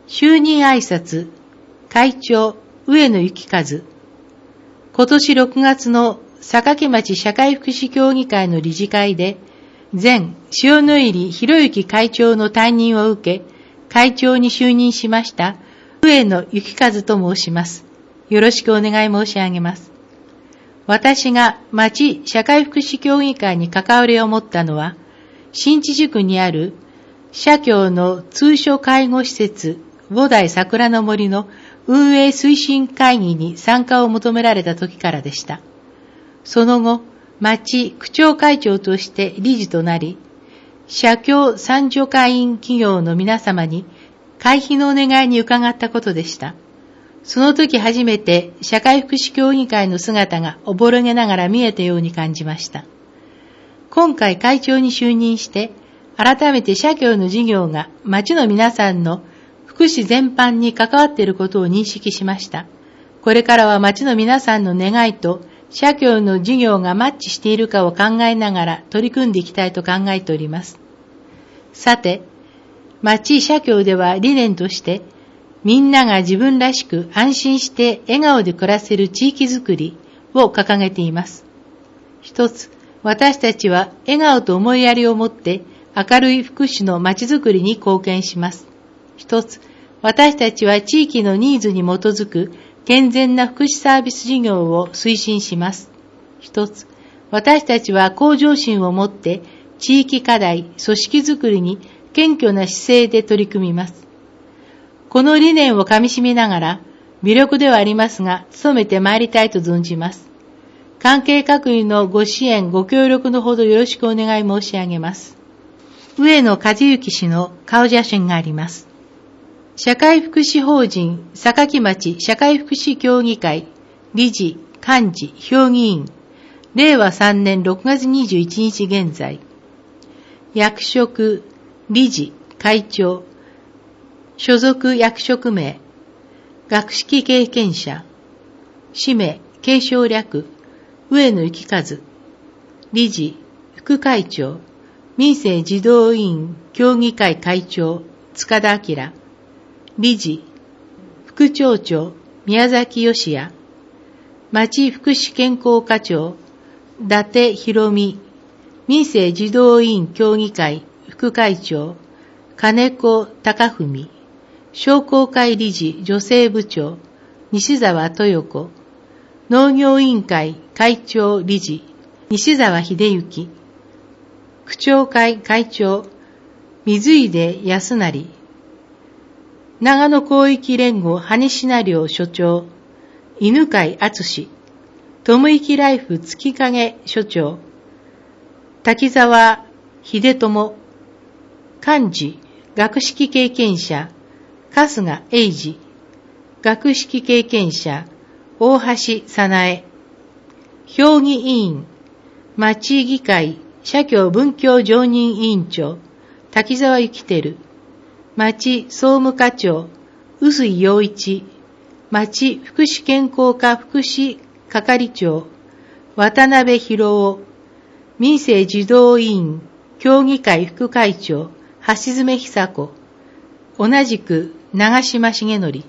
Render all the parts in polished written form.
就任挨拶、会長、上野幸和。今年6月の榊町社会福祉協議会の理事会で、前塩野入博之会長の退任を受け、会長に就任しました、上野幸和と申します。よろしくお願い申し上げます。私が町社会福祉協議会に関わりを持ったのは、新地宿にある社協の通所介護施設、菩提桜の森の運営推進会議に参加を求められた時からでした。その後、町区長会長として理事となり、社協参助会員企業の皆様に会費のお願いに伺ったことでした。その時初めて社会福祉協議会の姿がおぼろげながら見えたように感じました。今回会長に就任して、改めて社協の事業が町の皆さんの福祉全般に関わっていることを認識しました。これからは町の皆さんの願いと社協の事業がマッチしているかを考えながら取り組んでいきたいと考えております。さて、町社協では理念として、みんなが自分らしく安心して笑顔で暮らせる地域づくりを掲げています。一つ、私たちは笑顔と思いやりを持って明るい福祉の町づくりに貢献します。一つ、私たちは地域のニーズに基づく健全な福祉サービス事業を推進します。一つ、私たちは向上心を持って地域課題、組織づくりに謙虚な姿勢で取り組みます。この理念をかみしめながら、微力ではありますが、努めてまいりたいと存じます。関係各位のご支援、ご協力のほどよろしくお願い申し上げます。上野和幸氏の顔写真があります。社会福祉法人榊町社会福祉協議会理事幹事評議員令和3年6月21日現在役職理事会長所属役職名学識経験者氏名継承略上野幸和理事副会長民生児童委員協議会会長塚田明理事、副町長、宮崎義也、町福祉健康課長、伊達博美、民生児童委員協議会副会長、金子隆文、商工会理事女性部長、西澤豊子、農業委員会会長理事、西澤秀幸、区長会会長、水出康成、長野広域連合羽品寮所長、犬飼敦、友生ライフ月影所長、滝沢秀友、幹事、学識経験者、春日英二、学識経験者、大橋早苗、評議委員、町議会社協文教常任委員長、滝沢幸輝、町総務課長、臼井陽一、町福祉健康課福祉係長、渡辺博夫、民生児童委員、協議会副会長、橋爪久子、同じく長島重則、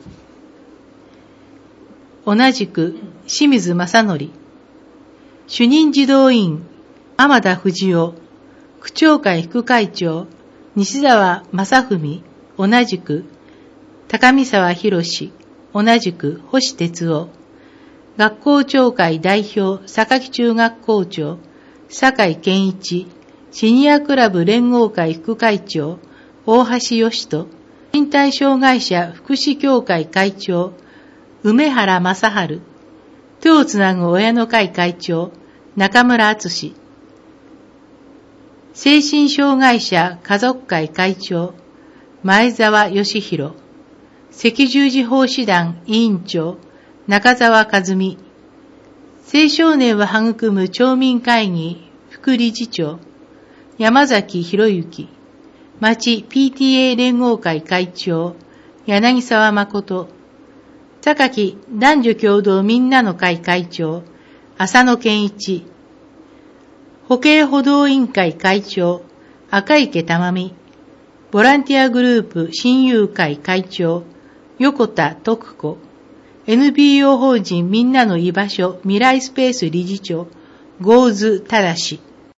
同じく清水正則、主任児童委員、天田藤夫、区長会副会長、西澤正文、同じく、高見沢博士、同じく星哲夫、学校長会代表、榊中学校長、酒井健一、シニアクラブ連合会副会長、大橋義人、身体障害者福祉協会会長、梅原正治、手をつなぐ親の会会長、中村敦、精神障害者家族会会長、前澤義弘、赤十字奉仕団委員長、中澤和美、青少年を育む町民会議副理事長、山崎博之、町 PTA 連合会会長、柳沢誠、榊男女共同みんなの会会長、浅野健一、保健補導委員会会長、赤池珠美、 ボランティアグループ親友会会長、横田徳子、NPO 法人みんなの居場所未来スペース理事長、郷津正。